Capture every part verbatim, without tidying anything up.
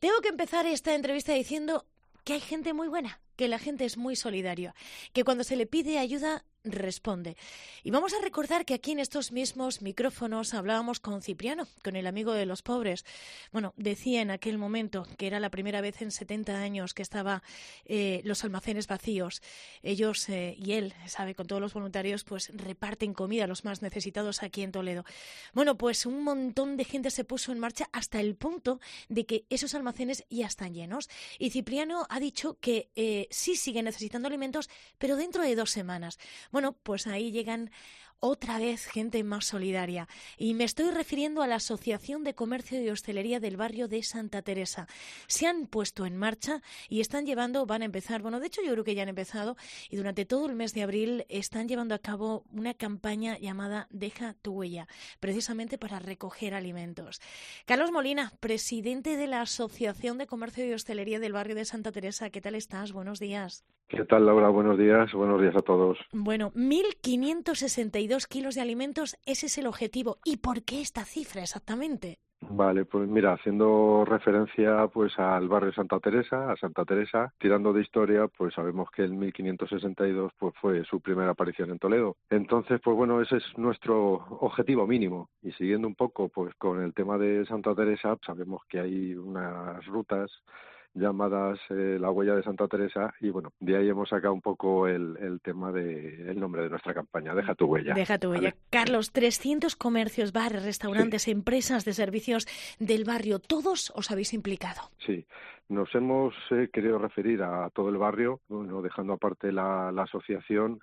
Tengo que empezar esta entrevista diciendo que hay gente muy buena, que la gente es muy solidaria, que cuando se le pide ayuda responde. Y vamos a recordar que aquí en estos mismos micrófonos hablábamos con Cipriano, con el amigo de los pobres. Bueno, decía en aquel momento que era la primera vez en setenta años que estaba eh, los almacenes vacíos. Ellos eh, y él, sabe, con todos los voluntarios, pues reparten comida a los más necesitados aquí en Toledo. Bueno, pues un montón de gente se puso en marcha hasta el punto de que esos almacenes ya están llenos. Y Cipriano ha dicho que eh, sí siguen necesitando alimentos, pero dentro de dos semanas. Bueno, pues ahí llegan otra vez gente más solidaria. Y me estoy refiriendo a la Asociación de Comercio y Hostelería del barrio de Santa Teresa. Se han puesto en marcha y están llevando, van a empezar, bueno, de hecho yo creo que ya han empezado, y durante todo el mes de abril están llevando a cabo una campaña llamada Deja tu huella, precisamente para recoger alimentos. Carlos Molina, presidente de la Asociación de Comercio y Hostelería del barrio de Santa Teresa, ¿qué tal estás? Buenos días. ¿Qué tal, Laura? Buenos días. Buenos días a todos. Bueno, mil quinientos sesenta y dos kilos de alimentos, ese es el objetivo. ¿Y por qué esta cifra exactamente? Vale, pues mira, haciendo referencia pues al barrio Santa Teresa, a Santa Teresa, tirando de historia, pues sabemos que en mil quinientos sesenta y dos pues fue su primera aparición en Toledo. Entonces, pues bueno, ese es nuestro objetivo mínimo. Y siguiendo un poco pues con el tema de Santa Teresa, sabemos que hay unas rutas llamadas eh, La Huella de Santa Teresa, y bueno, de ahí hemos sacado un poco el, el tema de el nombre de nuestra campaña, Deja tu huella. Deja tu huella. ¿Vale? Carlos, trescientos comercios, bares, restaurantes, Sí. empresas de servicios del barrio, ¿todos os habéis implicado? Sí, nos hemos eh, querido referir a todo el barrio, bueno, dejando aparte la, la asociación.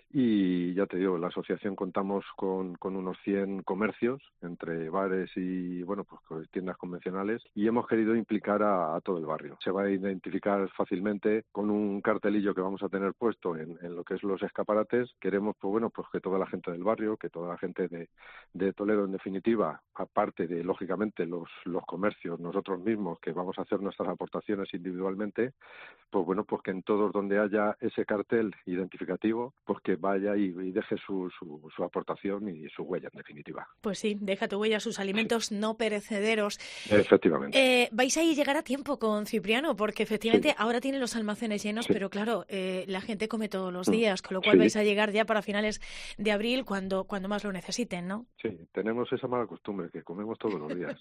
Y ya te digo, la asociación contamos con, con unos cien comercios, entre bares y bueno, pues tiendas convencionales, y hemos querido implicar a, a todo el barrio. Se va a identificar fácilmente con un cartelillo que vamos a tener puesto en, en lo que es los escaparates. Queremos, pues bueno, pues que toda la gente del barrio, que toda la gente de, de Toledo en definitiva, aparte de lógicamente los, los comercios, nosotros mismos, que vamos a hacer nuestras aportaciones individualmente, pues bueno, pues que en todos donde haya ese cartel identificativo, pues que vaya y, y deje su, su, su aportación y su huella, en definitiva. Pues sí, deja tu huella, sus alimentos sí. no perecederos. Efectivamente. Eh, vais a ir llegar a tiempo con Cipriano, porque efectivamente sí. ahora tienen los almacenes llenos, sí. pero claro, eh, la gente come todos los días, con lo cual sí. vais a llegar ya para finales de abril, cuando, cuando más lo necesiten, ¿no? Sí, tenemos esa mala costumbre, que comemos todos los días.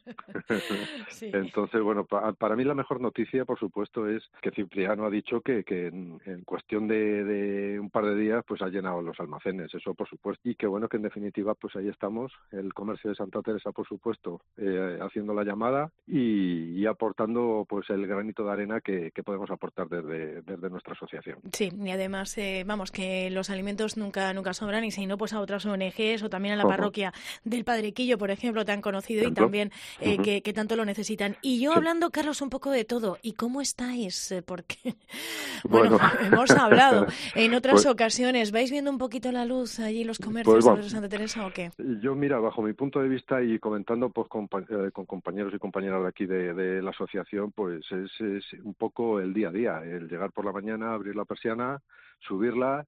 sí. Entonces, bueno, pa, para mí la mejor noticia, por supuesto, es que Cipriano ha dicho que, que en, en cuestión de, de un par de días, pues ha llenado los almacenes, eso por supuesto. Y que bueno, que en definitiva, pues ahí estamos, el comercio de Santa Teresa, por supuesto, eh, haciendo la llamada y, y aportando pues el granito de arena que, que podemos aportar desde, desde nuestra asociación. Sí, y además, eh, vamos, que los alimentos nunca nunca sobran, y si no, pues a otras O N Ges o también a la uh-huh. parroquia del Padrequillo, por ejemplo, tan conocido ¿Tanto? y también eh, uh-huh. que, que tanto lo necesitan. Y yo sí. hablando, Carlos, un poco de todo. ¿Y cómo estáis? Porque, bueno, bueno. hemos hablado en otras pues, ocasiones. ¿Vais viendo un poquito la luz allí los comercios pues, de Santa Teresa o qué? Yo, mira, bajo mi punto de vista y comentando pues con, eh, con compañeros y compañeras de aquí de, de la asociación, pues es, es un poco el día a día, el llegar por la mañana, abrir la persiana, subirla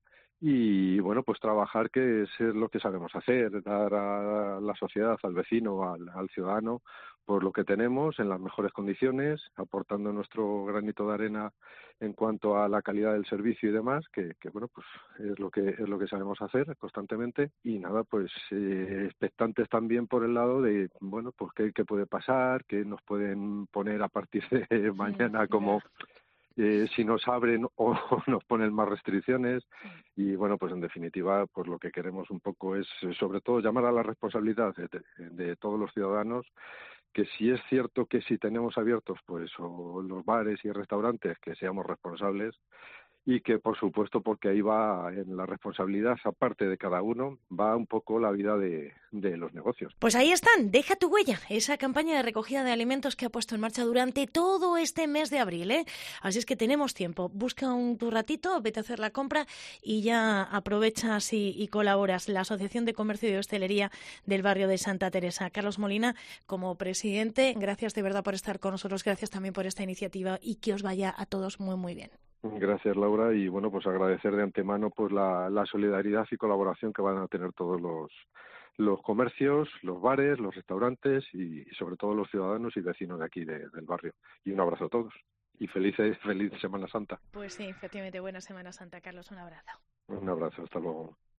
y, bueno, pues trabajar, que es lo que sabemos hacer, dar a la sociedad, al vecino, al, al ciudadano, por lo que tenemos en las mejores condiciones, aportando nuestro granito de arena en cuanto a la calidad del servicio y demás, que, que bueno, pues es lo que es lo que sabemos hacer constantemente. Y nada, pues eh, expectantes también por el lado de, bueno, pues qué, qué puede pasar, qué nos pueden poner a partir de mañana como... Eh, si nos abren o nos ponen más restricciones. Y bueno, pues en definitiva, pues lo que queremos un poco es sobre todo llamar a la responsabilidad de, de, de todos los ciudadanos, que si es cierto que si tenemos abiertos pues o los bares y restaurantes, que seamos responsables, y que por supuesto, porque ahí va en la responsabilidad, aparte de cada uno, va un poco la vida de, de los negocios. Pues ahí están, Deja tu huella, esa campaña de recogida de alimentos que ha puesto en marcha durante todo este mes de abril, ¿eh? Así es que tenemos tiempo, busca un tu ratito, vete a hacer la compra y ya aprovechas y, y colaboras. La Asociación de Comercio y Hostelería del barrio de Santa Teresa. Carlos Molina, como presidente, gracias de verdad por estar con nosotros, gracias también por esta iniciativa y que os vaya a todos muy muy bien. Gracias, Laura, y bueno, pues agradecer de antemano pues la, la solidaridad y colaboración que van a tener todos los los comercios, los bares, los restaurantes y, y sobre todo los ciudadanos y vecinos de aquí de, del barrio. Y un abrazo a todos. Y feliz, feliz Semana Santa. Pues sí, efectivamente, buena Semana Santa, Carlos, un abrazo. Un abrazo, hasta luego.